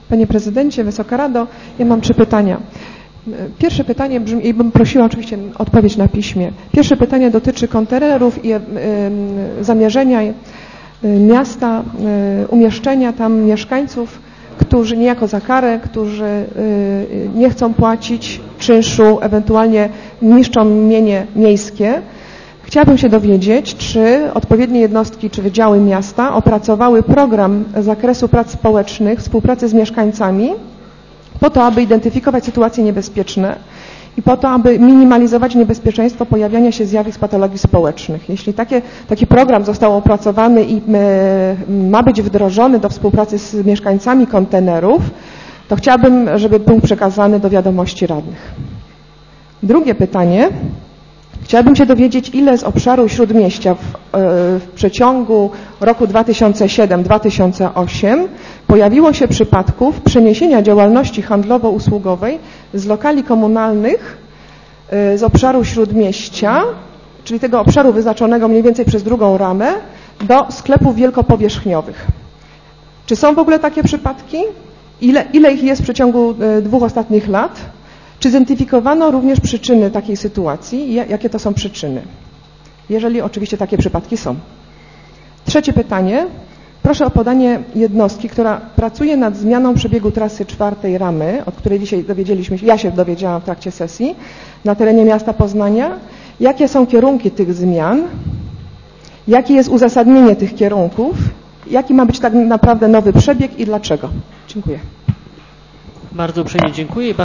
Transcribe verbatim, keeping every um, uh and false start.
Panie Prezydencie, Wysoka Rado, ja mam trzy pytania. Pierwsze pytanie brzmi, i bym prosiła oczywiście odpowiedź na piśmie. Pierwsze pytanie dotyczy kontenerów i y, y, zamierzenia y, miasta, y, umieszczenia tam mieszkańców, którzy niejako za karę, którzy y, nie chcą płacić czynszu, ewentualnie niszczą mienie miejskie. Chciałabym się dowiedzieć, czy odpowiednie jednostki, czy wydziały miasta opracowały program z zakresu prac społecznych, współpracy z mieszkańcami, po to, aby identyfikować sytuacje niebezpieczne i po to, aby minimalizować niebezpieczeństwo pojawiania się zjawisk patologii społecznych. Jeśli takie, taki program został opracowany i ma być wdrożony do współpracy z mieszkańcami kontenerów, to chciałabym, żeby był przekazany do wiadomości radnych. Drugie pytanie. Chciałabym się dowiedzieć, ile z obszaru Śródmieścia w, w przeciągu roku dwa tysiące siódmego do dwa tysiące ósmego pojawiło się przypadków przeniesienia działalności handlowo-usługowej z lokali komunalnych z obszaru Śródmieścia, czyli tego obszaru wyznaczonego mniej więcej przez drugą ramę, do sklepów wielkopowierzchniowych. Czy są w ogóle takie przypadki? Ile, ile ich jest w przeciągu dwóch ostatnich lat? Czy zidentyfikowano również przyczyny takiej sytuacji? Jakie to są przyczyny? Jeżeli oczywiście takie przypadki są. Trzecie pytanie. Proszę o podanie jednostki, która pracuje nad zmianą przebiegu trasy czwartej ramy, od której dzisiaj dowiedzieliśmy się, ja się dowiedziałam w trakcie sesji, na terenie miasta Poznania. Jakie są kierunki tych zmian? Jakie jest uzasadnienie tych kierunków? Jaki ma być tak naprawdę nowy przebieg i dlaczego? Dziękuję. Bardzo uprzejmie dziękuję.